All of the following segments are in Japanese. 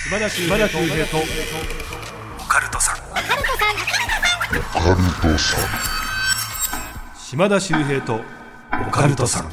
島田秀平とオカルトさん。島田秀平とオカルトさん。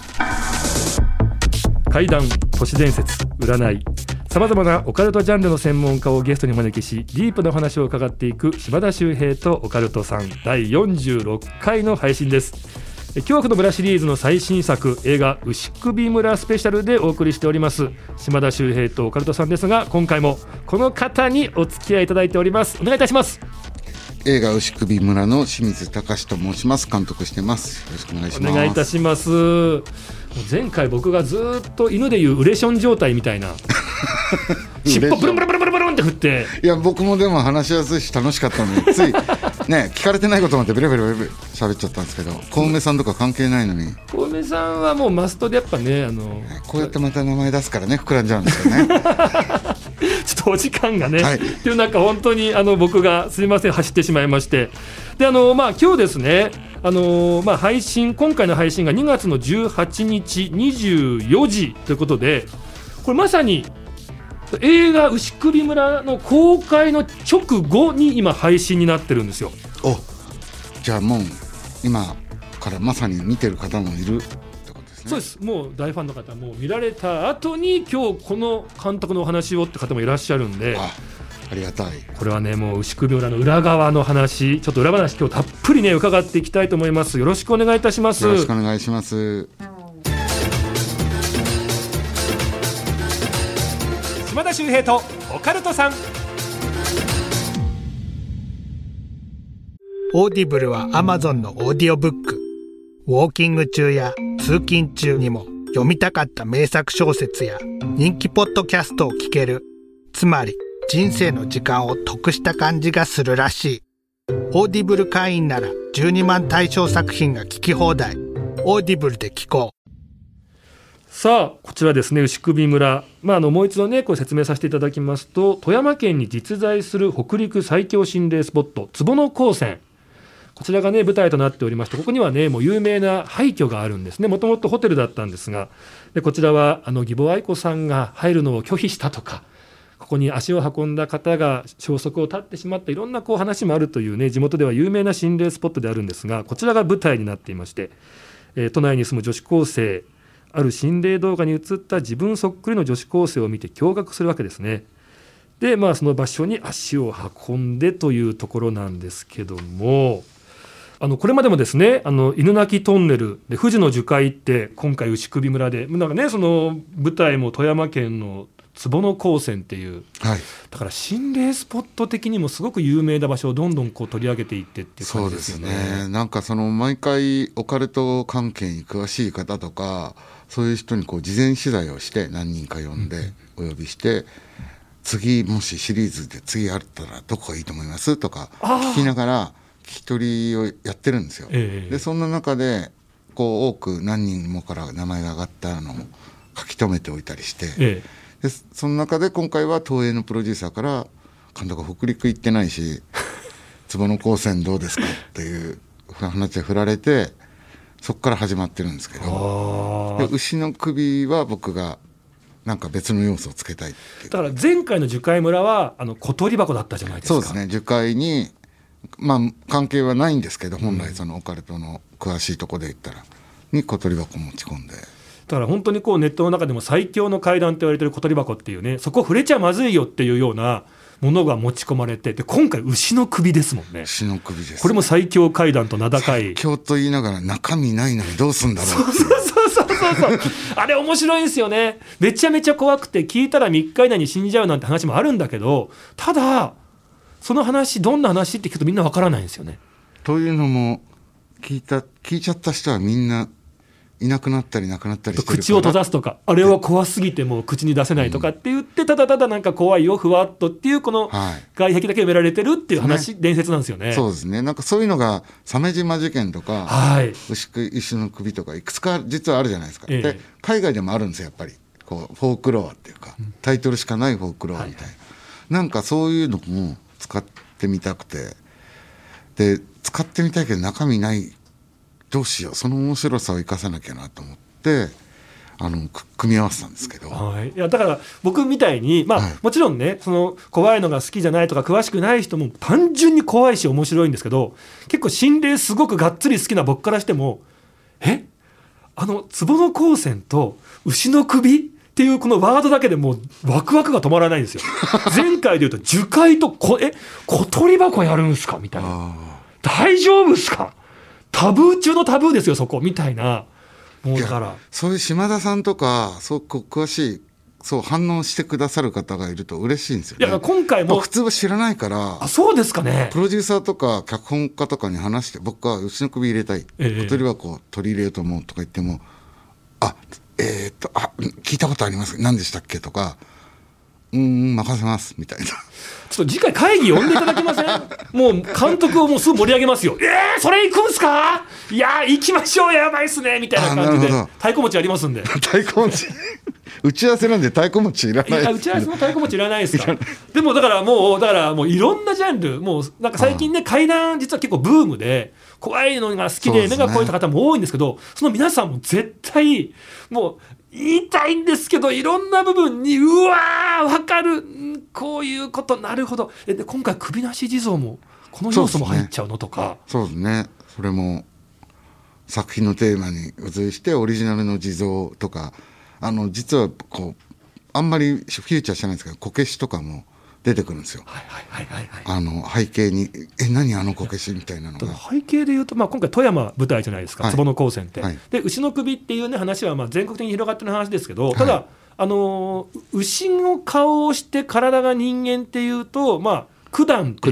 怪談、都市伝説、占い、さまざまなオカルトジャンルの専門家をゲストにお招きし、ディープな話を伺っていく島田秀平とオカルトさん第46回の配信です。恐怖の村シリーズの最新作、映画牛首村スペシャルでお送りしております島田秀平とオカルトさんですが、今回もこの方にお付き合いいただいております。お願いいたします。 映画牛首村の清水隆と申します。監督してます。よろしくお願いします。 お願いいたします。前回僕がずっと犬でいうウレション状態みたいな尻尾ブルンブルンブルンブルンって振って、いや僕もでも話しやすいし楽しかったのでついね聞かれてないことまでベレベレベレ喋っちゃったんですけど、小梅さんとか関係ないのに。 小梅さんはもうマストでやっぱね、 こうやってまた名前出すからね膨らんじゃうんですよねちょっとお時間がね、 はい、 っていう中本当に僕がすいません走ってしまいまして、で今日ですね、配信、今回の配信が2月の18日24時ということで、これまさに映画牛首村の公開の直後に今配信になってるんですよ。 お、じゃあもう今からまさに見てる方もいるってことですね。 そうです。もう大ファンの方も見られた後に今日この監督のお話をって方もいらっしゃるんで、 ありがたい。これはね、もう牛首村の裏側の話、ちょっと裏話今日たっぷりね伺っていきたいと思います。よろしくお願いいたします。 よろしくお願いします。 島田秀平とオカルトさん。 オーディブルは Amazon のオーディオブック。ウォーキング中や通勤中にも読みたかった名作小説や人気ポッドキャストを聞ける。つまり人生の時間を得した感じがするらしい。オーディブル会員なら12万対象作品が聞き放題。オーディブルで聞こう。 さあこちらですね、牛首村、もう一度ねこれ説明させていただきますと、富山県に実在する北陸最強心霊スポット坪野高専、こちらがね舞台となっておりまして、ここにはねもう有名な廃墟があるんですね。もともとホテルだったんですが、でこちらは義母愛子さんが入るのを拒否したとか、ここに足を運んだ方が消息を絶ってしまった、いろんな話もあるというね、地元では有名な心霊スポットであるんですが、こちらが舞台になっていまして、都内に住む女子高生、ある心霊動画に映った自分そっくりの女子高生を見て驚愕するわけですね。でその場所に足を運んでというところなんですけども、これまでもですね、犬鳴トンネルで富士の樹海って、今回牛首村でなんかね、その舞台も富山県の坪野高専っていう、だから心霊スポット的にもすごく有名な場所をどんどん取り上げていってっていう感じですよね。 そうですね。なんか毎回オカルト関係に詳しい方とか、そういう人に事前取材をして何人か呼んでお呼びして、次もしシリーズで次あったらどこがいいと思いますとか聞きながら聞き取りをやってるんですよ。でそんな中で多く何人もから名前が上がったのを書き留めておいたりして、でその中で今回は東映のプロデューサーから監督北陸行ってないし坪野高専どうですかっていう話で振られて、そこから始まってるんですけど、で牛の首は僕がなんか別の要素をつけたいっていう。 だから前回の樹海村は小鳥箱だったじゃないですか。 そうですね。樹海に関係はないんですけど、本来そのオカルトの詳しいところで言ったらに小鳥箱持ち込んで、 だから本当にネットの中でも最強の怪談と言われてる小鳥箱っていうね、そこ触れちゃまずいよっていうようなものが持ち込まれて、で今回牛の首ですもんね。 牛の首です。 これも最強怪談と名高い。 最強と言いながら中身ないのにどうすんだろうっていう。 そうあれ面白いんですよね。めちゃめちゃ怖くて、聞いたら3日以内に死んじゃうなんて話もあるんだけど、ただその話どんな話って聞くとみんなわからないんですよね。 というのも聞いちゃった人はみんないなくなったりなくなったりしてるから、 口を閉ざすとか、あれは怖すぎてもう口に出せないとかって言って、ただただなんか怖いよふわっとっていうこの外壁だけ埋められてるっていう話、伝説なんですよね。 そうですね。なんかそういうのが鮫島事件とか、牛の首とかいくつか実はあるじゃないですか。で海外でもあるんですよ、やっぱりフォークロアっていうか、タイトルしかないフォークロアみたいな、なんかそういうのも使ってみたくて、で使ってみたいけど中身ない、どうしよう、その面白さを生かさなきゃなと思って組み合わせたんですけど、 はい、いやだから僕みたいに、まあはいもちろんねその怖いのが好きじゃないとか詳しくない人も単純に怖いし面白いんですけど、結構心霊すごくがっつり好きな僕からしても壺の光線と牛の首っていうこのワードだけでもうワクワクが止まらないんですよ前回で言うと樹海と小鳥箱やるんすかみたいな、 あ大丈夫っすか、タブー中のタブーですよそこみたいな、もうだからそういう島田さんとかそう詳しいそう反応してくださる方がいると嬉しいんですよね。 いや今回も普通は知らないからあそうですかね、 プロデューサーとか脚本家とかに話して、僕は牛の首入れたい、小鳥箱取り入れようと思うとか言っても、聞いたことあります何でしたっけとか、任せますみたいな。 ちょっと次回会議呼んでいただけませんもう監督をもうすぐ盛り上げますよ。それ行くんすか、いや行きましょう、やばいっすねみたいな感じで太鼓持ちありますんで太鼓持ち打ち合わせなんで太鼓持ちいらない。 打ち合わせも太鼓持ちいらないですかでもだからもういろんなジャンル、もうなんか最近ね怪談実は結構ブームで怖いのが好きで目が怖い方も多いんですけど、その皆さんも絶対もう言いたいんですけどいろんな部分にうわー分かる、こういうことなるほど、で今回首なし地蔵もこの要素も入っちゃうのとか。 そうですね、それも作品のテーマに付随してオリジナルの地蔵とか、実はこうあんまりフューチャーしてないんですけど、こけしとかも出てくるんですよ、背景に何こけしみたいなのが。 背景でいうと、今回富山舞台じゃないですか、壺の光線って、で牛の首っていう、ね、話は全国的に広がってる話ですけど、ただ、牛の顔をして体が人間っていうと、九段っていう、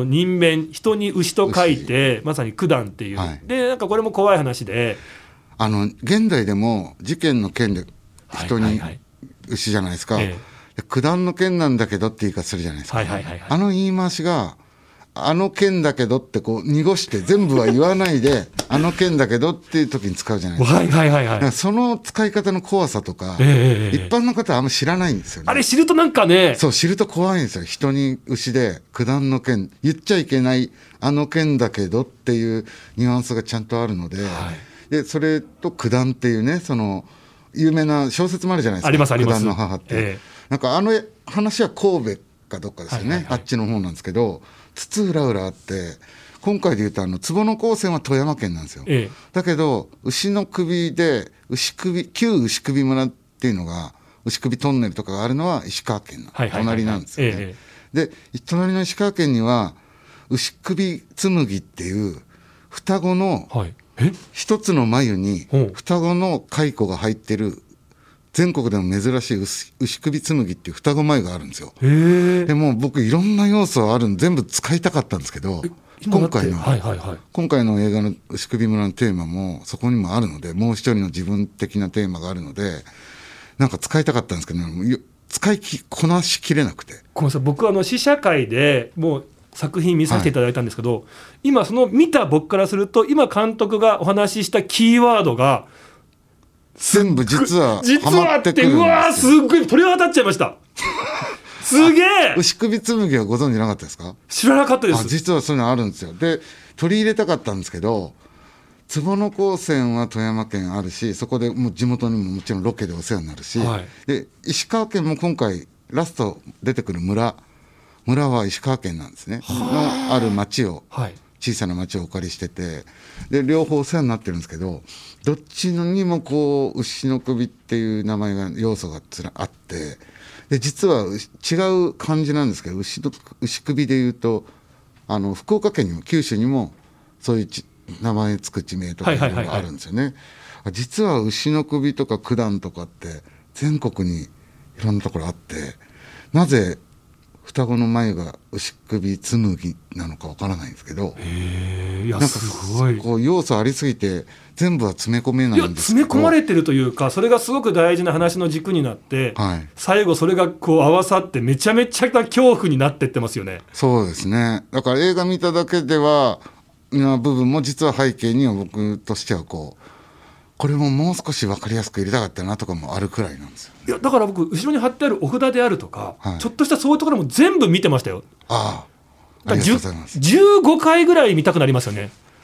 人面、人に牛と書いてまさに九段っていう、でなんかこれも怖い話で、 現代でも事件の件で人に牛じゃないですか、九段の件なんだけどって言い方するじゃないですか、言い回しが件だけどってこう濁して全部は言わないで件だけどっていう時に使うじゃないですか、その使い方の怖さとか、一般の方はあんま知らないんですよね。 あれ知るとなんかね、 そう知ると怖いんですよ。人に牛で九段の件言っちゃいけない件だけどっていうニュアンスがちゃんとあるので、でそれと九段っていうね、その有名な小説もあるじゃないですか、 ありますあります、 九段の母って、なんか話は神戸かどっかですよね、あっちの方なんですけど、津々浦々あって、今回でいうと壺の光線は富山県なんですよ、だけど牛の首で旧牛首村っていうのが、牛首トンネルとかがあるのは石川県の隣なんですよね。で隣の石川県には牛首紬っていう双子の、一つの眉に双子の蚕が入ってる全国でも珍しい牛首紬っていう双子眉があるんですよ。でも僕いろんな要素あるの全部使いたかったんですけど、今回の映画の牛首村のテーマもそこにもあるので、もう一人の自分的なテーマがあるので、なんか使いたかったんですけど、使いこなしきれなくて。 ごめんなさい、僕試写会でもう作品見させていただいたんですけど、今その見た僕からすると、今監督がお話ししたキーワードが全部実はハマってくるんですよ。 うわーすっごい鳥肌立っちゃいましたすげえ。 牛首紬はご存知なかったですか？ 知らなかったです。 実はそういうのあるんですよ。で取り入れたかったんですけど、壺の光線は富山県あるし、そこでもう地元にももちろんロケでお世話になるし、で石川県も今回ラスト出てくる村は石川県なんですね、のある町を、小さな町をお借りしてて、で両方お世話になってるんですけど、どっちにもこう牛の首っていう名前が要素があって、で実は違う漢字なんですけど、牛首でいうと福岡県にも九州にもそういう名前つく地名とかいうのがあるんですよね。実は牛の首とか九段とかって全国にいろんなところあって、なぜ双子の眉が牛首紬なのかわからないんですけど、 いやすごいこう要素ありすぎて全部は詰め込めないんですけど、 詰め込まれてるというか、それがすごく大事な話の軸になって、最後それがこう合わさってめちゃめちゃ恐怖になってってますよね。 そうですね。だから映画見ただけではな部分も実は背景には僕としてはこれももう少し分かりやすく入れたかったなとかもあるくらいなんですよ。 いやだから僕後ろに貼ってあるお札であるとか、ちょっとしたそういうところも全部見てましたよ。 ありがとうございます。 15回ぐらい見たくなりますよね。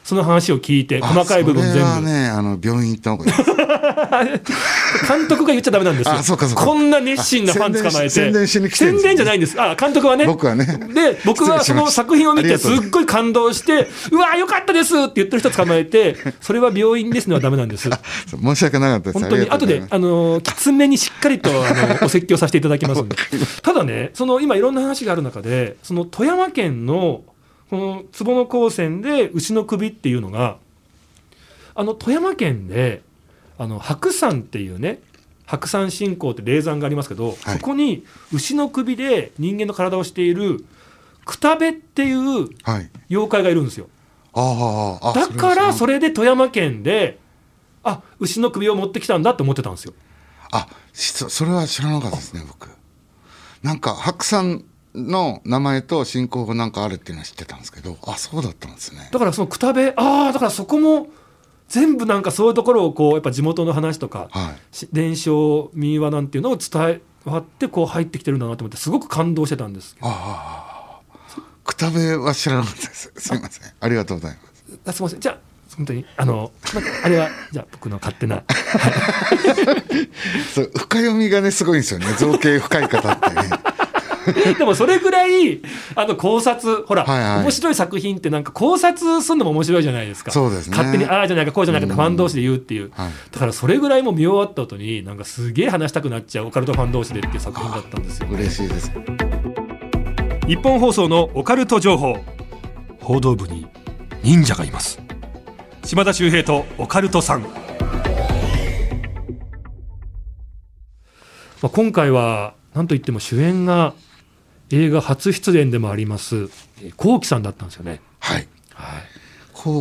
その話を聞いて細かい部分全部。 それはね病院行った方がいいです監督が言っちゃダメなんですよ。 あそうかそうか。 こんな熱心なファン捕まえて宣伝しに来てるんですよ。 宣伝じゃないんです。監督はね。 僕はね。 で僕はその作品を見てすっごい感動してうわーよかったですって言ってる人捕まえてそれは病院ですのはダメなんです。 申し訳なかったです。 本当に後できつめにしっかりとお説教させていただきますのでただねその今いろんな話がある中でその富山県のこの坪野高専で牛の首っていうのが富山県で白山っていうね白山信仰って霊山がありますけど、はい、そこに牛の首で人間の体をしているくたべっていう妖怪がいるんですよ、はい、だからそれで富山県で牛の首を持ってきたんだと思ってたんですよ。 それは知らなかったですね。僕なんか白山の名前と信仰がなんかあるっていうのは知ってたんですけどそうだったんですね。 だからそのくたべだからそこも全部なんかそういうところをこうやっぱ地元の話とか、はい、伝承民話なんていうのを伝えわってこう入ってきてるんだなと思ってすごく感動してたんですけど。 くたべは知らなかったです。すいませんありがとうございます。すいませんじゃあ本当になんかあれはじゃあ僕の勝手なそう深読みがねすごいんですよね。造形深い方ってねでもそれぐらい考察ほら、はいはい、面白い作品ってなんか考察するのも面白いじゃないですか。 そうですね。 勝手にじゃないかこうじゃないかってファン同士で言うっていう、はい、だからそれぐらいも見終わった後になんかすげえ話したくなっちゃうオカルトファン同士でっていう作品だったんですよ。 嬉しいです。 日本放送のオカルト情報報道部に忍者がいます。島田秀平とオカルトさん、今回は何といっても主演が映画初出演でもあります幸喜さんだったんですよね。 はい、はい、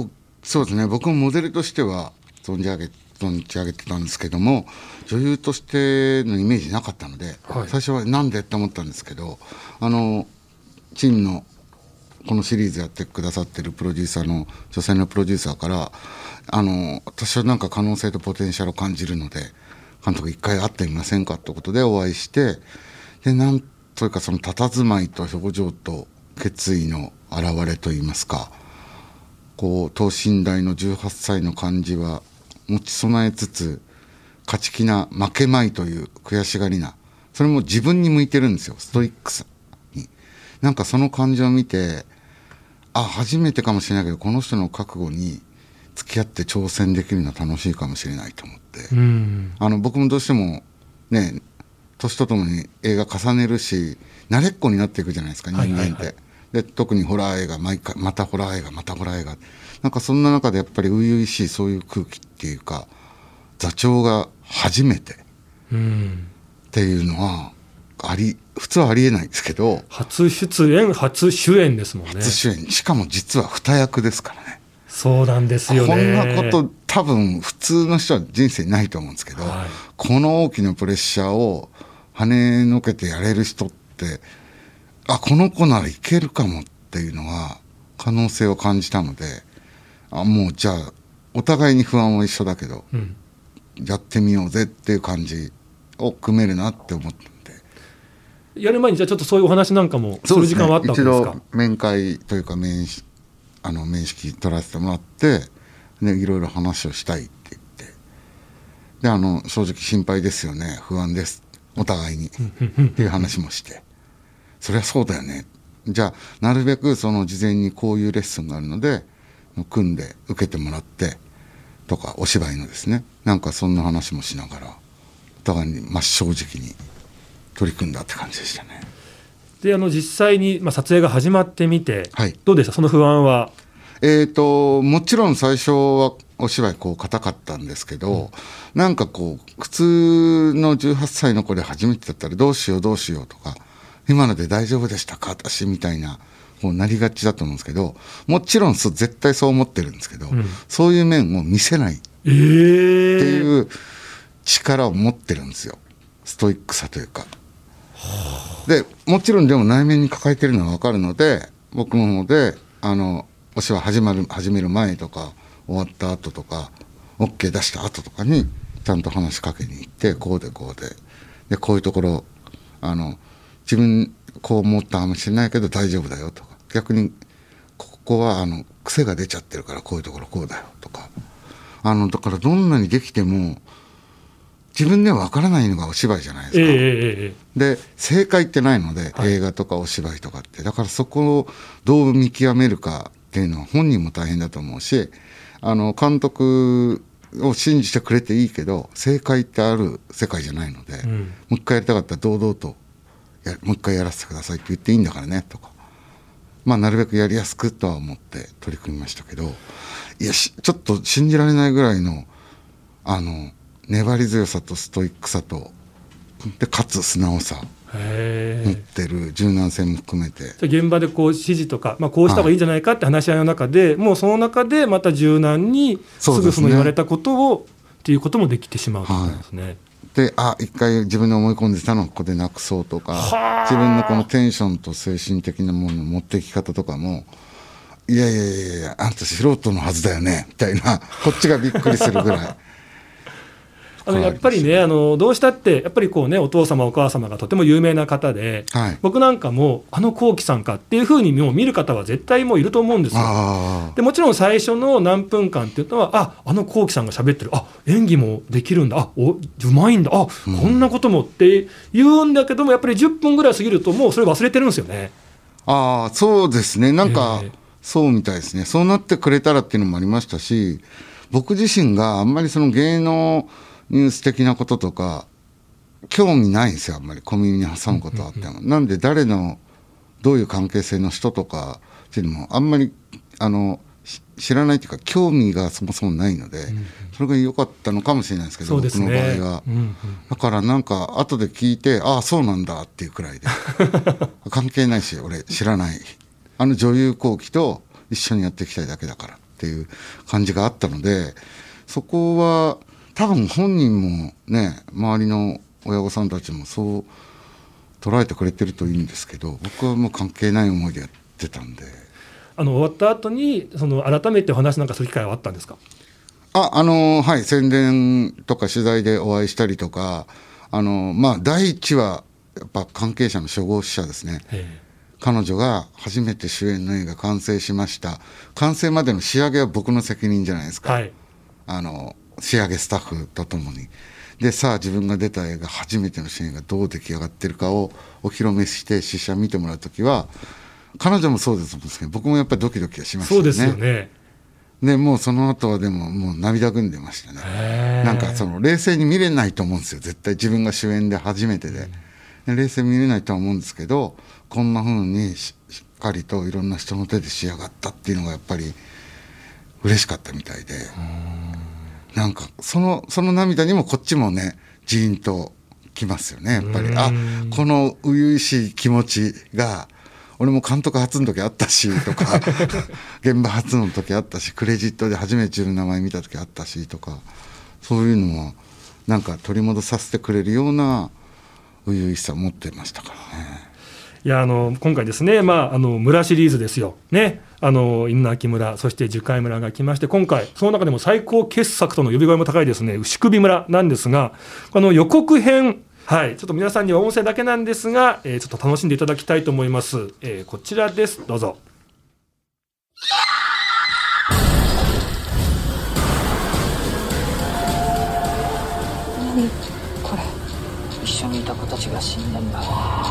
そうですね。僕もモデルとしては存じ上げてたんですけども女優としてのイメージなかったので、はい、最初はなんでって思ったんですけどチームのこのシリーズやってくださってるプロデューサーの女性のプロデューサーから私はなんか可能性とポテンシャルを感じるので監督一回会ってみませんかってことでお会いしてでなんというかその佇まいと表情と決意の表れといいますか等身大の18歳の感じは持ち備えつつ勝ち気な負けまいという悔しがりなそれも自分に向いてるんですよ。ストイックさになんかその感じを見て初めてかもしれないけどこの人の覚悟に付き合って挑戦できるのは楽しいかもしれないと思って僕もどうしてもね年とともに映画重ねるし慣れっこになっていくじゃないですか人間って、はいはいはい、で特にホラー映画またホラー映画またホラー映画なんかそんな中でやっぱり初々しいそういう空気っていうか座長が初めてっていうのは普通はありえないんですけど初出演初主演ですもんね。 初主演しかも実は二役ですからね。 そうなんですよね。 こんなこと多分普通の人は人生ないと思うんですけど、はい、この大きなプレッシャーを跳ねのけてやれる人ってこの子ならいけるかもっていうのは可能性を感じたのでもうじゃあお互いに不安は一緒だけど、やってみようぜっていう感じを組めるなって思ったんでやる前にじゃあちょっとそういうお話なんかもする時間はあったわけですか。 一度面会というか面識取らせてもらってでいろいろ話をしたいって言ってで正直心配ですよね不安ですお互いにっていう話もしてそりゃそうだよねじゃあなるべくその事前にこういうレッスンがあるので組んで受けてもらってとかお芝居のですねなんかそんな話もしながらお互いに真正直に取り組んだって感じでしたね。 で実際に、撮影が始まってみて、はい、どうでしたその不安は。 もちろん最初はお芝居硬かったんですけど、なんか普通の18歳の子で初めてだったらどうしようとか今ので大丈夫でしたか私みたいななりがちだと思うんですけどもちろん絶対そう思ってるんですけど、そういう面を見せないっていう力を持ってるんですよストイックさというか。でもちろんでも内面に抱えてるのは分かるので僕の方でお芝居始める前とか終わった後とか OK 出した後とかにちゃんと話しかけに行ってこうでこういうところ自分こう思ったかもしれないけど大丈夫だよとか逆にここは癖が出ちゃってるからこういうところこうだよとか、だからどんなにできても自分では分からないのがお芝居じゃないですか、で正解ってないので、はい、映画とかお芝居とかって、だからそこをどう見極めるかっていうのは本人も大変だと思うし、監督を信じてくれていいけど正解ってある世界じゃないので、もう一回やりたかったら堂々ともう一回やらせてくださいって言っていいんだからねとか、なるべくやりやすくとは思って取り組みましたけど、いやちょっと信じられないぐらいの粘り強さとストイックさとでかつ素直さ持ってる柔軟性も含めて、 現場でこう指示とか、こうした方がいいんじゃないかって話し合いの中で、もうその中でまた柔軟にすぐその言われたことをっていうこともできてしまうということですね。 で一回自分で思い込んでたのをここでなくそうとか、自分のこのテンションと精神的なものの持っていき方とかも、いやあんた素人のはずだよねみたいな、こっちがびっくりするぐらいやっぱりね、どうしたってやっぱりこうね、お父様お母様がとても有名な方で、はい、僕なんかも幸喜さんかっていうふうにもう見る方は絶対もういると思うんですよ。でもちろん最初の何分間っていうのは幸喜さんが喋ってる、演技もできるんだ、うまいんだ、こんなこともって言うんだけども、やっぱり10分ぐらい過ぎるともうそれ忘れてるんですよね。 そうですね、なんか、そうみたいですね。そうなってくれたらっていうのもありましたし、僕自身があんまりその芸能ニュース的なこととか興味ないんですよ、あんまり小耳に挟むことはあっても、なんで誰のどういう関係性の人とかっていうのもあんまり知らないというか興味がそもそもないので、それが良かったのかもしれないですけど、僕の場合は、だからなんか後で聞いてそうなんだっていうくらいで関係ないし、俺知らない、女優後期と一緒にやっていきたいだけだからっていう感じがあったので、そこは多分本人もね、周りの親御さんたちもそう捉えてくれてるといいんですけど、僕はもう関係ない思いでやってたんで。 終わった後に改めてお話なんかする機会はあったんですか？ はい、宣伝とか取材でお会いしたりとか、第一はやっぱ関係者の初号使者ですね。彼女が初めて主演の映画完成しました、完成までの仕上げは僕の責任じゃないですか、はい、仕上げスタッフとともに。でさあ自分が出た映画初めてのシーンがどう出来上がってるかをお披露目して試写見てもらうときは、彼女もそうですけど僕もやっぱりドキドキはしましたね。 そうですよね。 でもうその後はでももう涙ぐんでましたね。なんか冷静に見れないと思うんですよ、絶対自分が主演で初めてで、冷静に見れないとは思うんですけど、こんな風にしっかりといろんな人の手で仕上がったっていうのがやっぱり嬉しかったみたいで、なんかその涙にもこっちもねジーンときますよね、やっぱり。この初々しい気持ちが俺も監督初の時あったしとか現場初の時あったし、クレジットで初めて自分の名前見た時あったしとか、そういうのもなんか取り戻させてくれるような初々しさを持ってましたからね。 いや今回ですね、村シリーズですよね、犬鳴村、そして樹海村が来まして、今回その中でも最高傑作との呼び声も高いですね牛首村なんですが、予告編、はい、ちょっと皆さんには音声だけなんですが、ちょっと楽しんでいただきたいと思います。こちらです、どうぞ。 何これ、一緒にいた子たちが死んだんだ。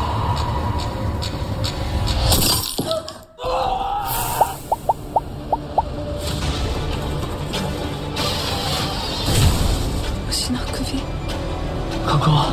牛の首、ここは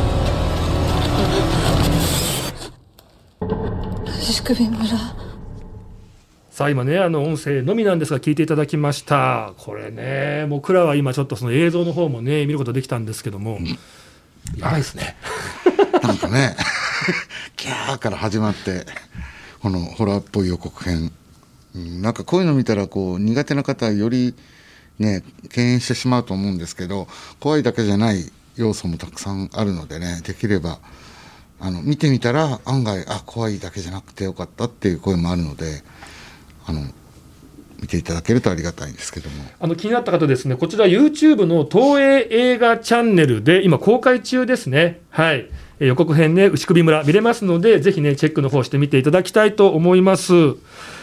牛首村。 さあ今ね音声のみなんですが聞いていただきました。これね、僕らは今ちょっとその映像の方もね見ることできたんですけども、やばいですねなんかねキャーから始まってこのホラーっぽい予告編、なんかこういうの見たら苦手な方はよりね敬遠してしまうと思うんですけど、怖いだけじゃない要素もたくさんあるのでね、できれば見てみたら案外怖いだけじゃなくてよかったっていう声もあるので、見ていただけるとありがたいんですけども、 気になった方ですね、こちら YouTube の東映映画チャンネルで今公開中ですね。はい、予告編ね牛首村見れますので、ぜひねチェックの方してみていただきたいと思います。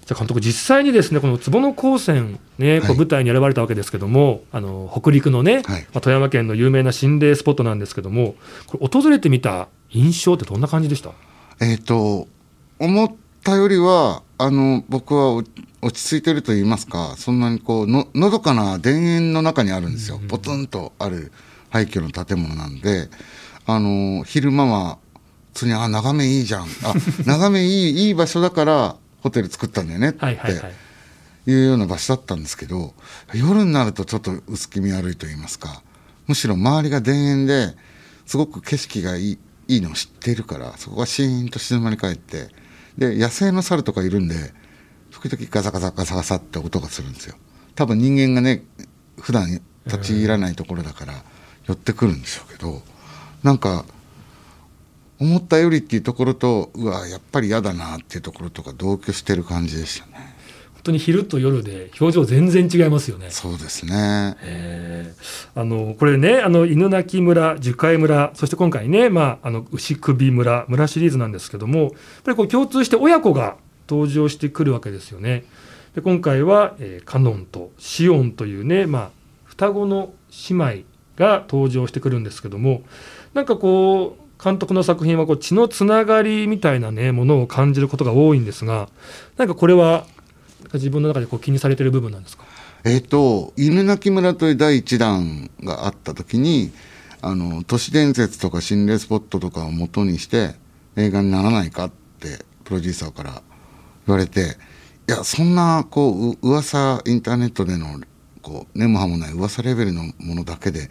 じゃあ監督、実際にですねこの坪野高専ね、こう舞台に選ばれたわけですけども、北陸のね、富山県の有名な心霊スポットなんですけども、これ訪れてみた印象ってどんな感じでした？ 思ったよりは僕は落ち着いてると言いますか、そんなにこうのどかな田園の中にあるんですよ。ポツンとある廃墟の建物なんで、昼間は普通に眺めいいじゃん、眺めいい場所だからホテル作ったんだよねっていうような場所だったんですけど、夜になるとちょっと薄気味悪いと言いますか、むしろ周りが田園ですごく景色がいいのを知っているから、そこがシーンと静まり返って、で野生の猿とかいるんで時々ガサガサガサガサって音がするんですよ。多分人間がね普段立ち入らないところだから寄ってくるんでしょうけど、なんか思ったよりっていうところと、うわやっぱり嫌だなっていうところとか同居してる感じでしたね。 本当に昼と夜で表情全然違いますよね。 そうですね。 これね犬鳴村、樹海村、そして今回ね、牛首村シリーズなんですけども、やっぱりこう共通して親子が登場してくるわけですよね。で今回は、カノンとシオンというね、双子の姉妹が登場してくるんですけども、なんかこう監督の作品はこう血のつながりみたいなねものを感じることが多いんですが、なんかこれは自分の中でこう気にされている部分なんですか？ 犬鳴村という第1弾があった時に都市伝説とか心霊スポットとかを元にして映画にならないかってプロデューサーから言われて、いやそんなこう噂インターネットでのこう根も葉もない噂レベルのものだけで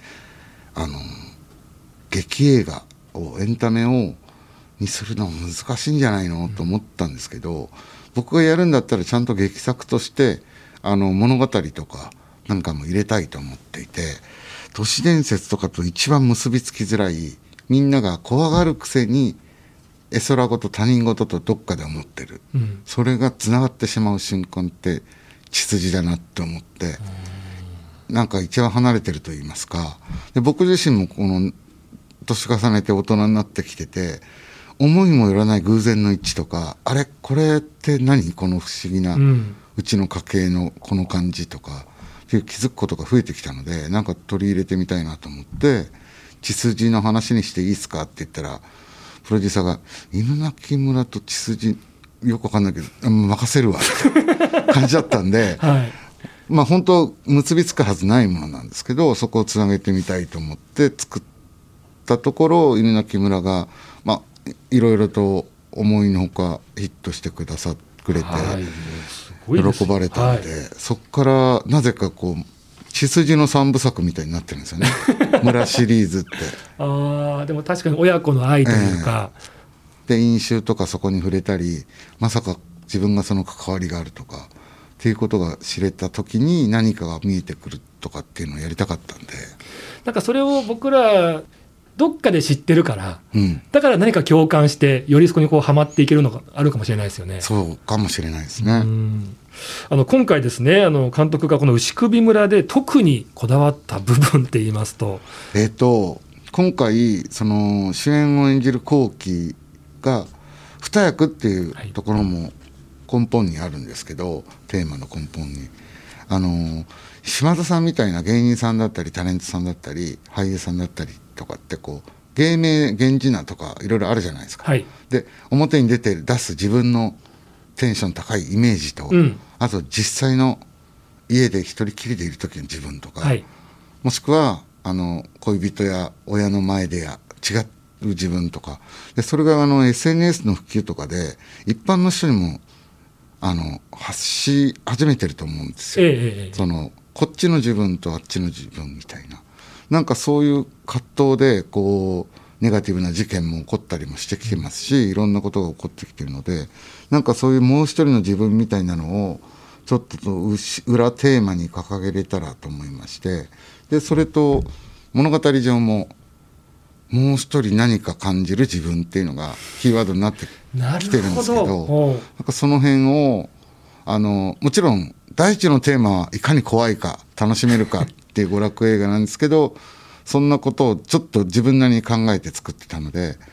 劇映画をエンタメにするのは難しいんじゃないのと思ったんですけど、僕がやるんだったらちゃんと劇作として物語とかなんかも入れたいと思っていて、都市伝説とかと一番結びつきづらい、みんなが怖がるくせに絵空事他人事とどっかで思ってる、それがつながってしまう瞬間って血筋だなって思って、なんか一番離れてると言いますか。で僕自身もこの年重ねて大人になってきてて、思いもよらない偶然の一致とか、あれこれって何この不思議な、うちの家系のこの感じとかっていう気づくことが増えてきたので、なんか取り入れてみたいなと思って、血筋の話にしていいですかって言ったらプロデューサーが犬鳴村と血筋よくわかんないけど任せるわって感じだったんで、本当結びつくはずないものなんですけど、そこをつなげてみたいと思って作ったところ、犬鳴村がいろいろと思いのほかヒットしてくれて、喜ばれたので、そこからなぜかこう血筋の3部作みたいになってるんですよね村シリーズって。 でも確かに親子の愛というか、 で飲酒とかそこに触れたり、まさか自分がその関わりがあるとかっていうことが知れた時に何かが見えてくるとかっていうのをやりたかったんで、 なんかそれを僕らどっかで知ってるから、だから何か共感してよりそこにこうハマっていけるのがあるかもしれないですよね。 そうかもしれないですね。 今回ですね監督がこの牛首村で特にこだわった部分って言いますと、 今回その主演を演じる後期が二役っていうところも根本にあるんですけど、テーマの根本に島田さんみたいな芸人さんだったりタレントさんだったり俳優さんだったりとかってこう芸名源氏名とかいろいろあるじゃないですか、で表に出す自分のテンション高いイメージと、あと実際の家で一人きりでいる時の自分とか、もしくは恋人や親の前で違う自分とかで、それがSNS の普及とかで一般の人にも発し始めてると思うんですよ、こっちの自分とあっちの自分みたいな、なんかそういう葛藤でこうネガティブな事件も起こったりもしてきてますし、いろんなことが起こってきてるので、なんかそういうもう一人の自分みたいなのをちょっと裏テーマに掲げれたらと思いまして、でそれと物語上ももう一人何か感じる自分っていうのがキーワードになってきてるんですけど、なんかその辺をもちろん第一のテーマはいかに怖いか楽しめるかっていう娯楽映画なんですけど、そんなことをちょっと自分なりに考えて作ってたので、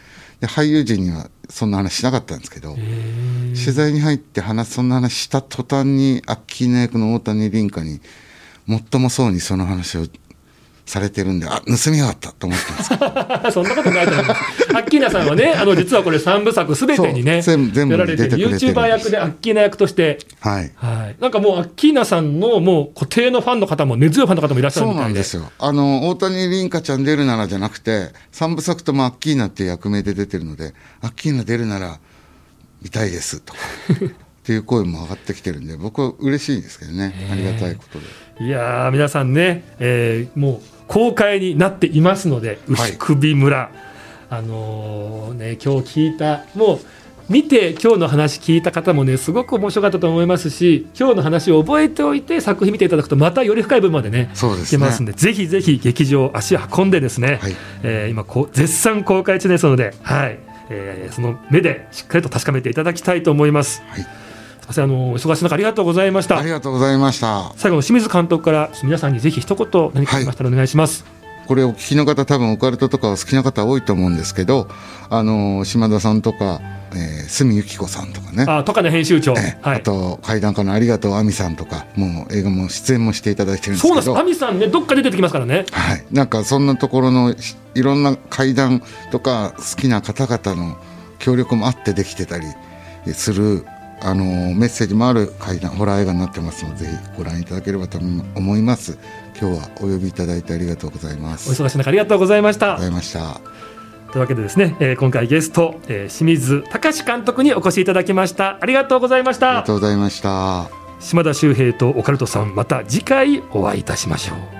で俳優陣にはそんな話しなかったんですけど、取材に入ってそんな話した途端にアッキーナ役の大谷凛香にもっともそうにその話をされてるんで、盗みやがったと思ってますそんなことないと思います。アッキーナさんはね、実はこれ3部作すべてにね全部出られてる YouTuber 役でアッキーナ役として、 はいはい、なんかもうアッキーナさんのもう固定のファンの方も根強いファンの方もいらっしゃるみたいで。 そうなんですよ。大谷凛香ちゃん出るならじゃなくて、3部作ともアッキーナっていう役名で出てるので、アッキーナ出るなら見たいですとかっていう声も上がってきてるんで、僕は嬉しいですけどね、ありがたいことで。 いやー、皆さんね、もう公開になっていますので、牛首村、今日聞いた、もう見て今日の話聞いた方もね、すごく面白かったと思いますし、今日の話を覚えておいて作品見ていただくとまたより深い部分までね、いけますんで、ぜひぜひ劇場足を運んでですね、今絶賛公開中ですので、その目でしっかりと確かめていただきたいと思います。すみません、お忙しい中ありがとうございました。 ありがとうございました。 最後の清水監督から皆さんにぜひ一言何かありましたらお願いします。 これをお聞きの方、多分オカルトとかお好きな方多いと思うんですけど、島田さんとか、角由紀子さんとかね、 とかの編集長、 あと怪談家のありがとう亜美さんとか、もう映画も出演もしていただいてるんですけど。 そうなんです、亜美さんね、どっか出てきますからね。 なんかそんなところのいろんな怪談とか好きな方々の協力もあってできてたりするメッセージもある怪談ホラー映画になってますので、ぜひご覧いただければと思います。今日はお呼びいただいてありがとうございます。 お忙しい中ありがとうございました。 ありがとうございました。 というわけでですね、今回ゲスト、清水隆監督にお越しいただきました。ありがとうございました。 ありがとうございました。 島田秀平とオカルトさん、また次回お会いいたしましょう。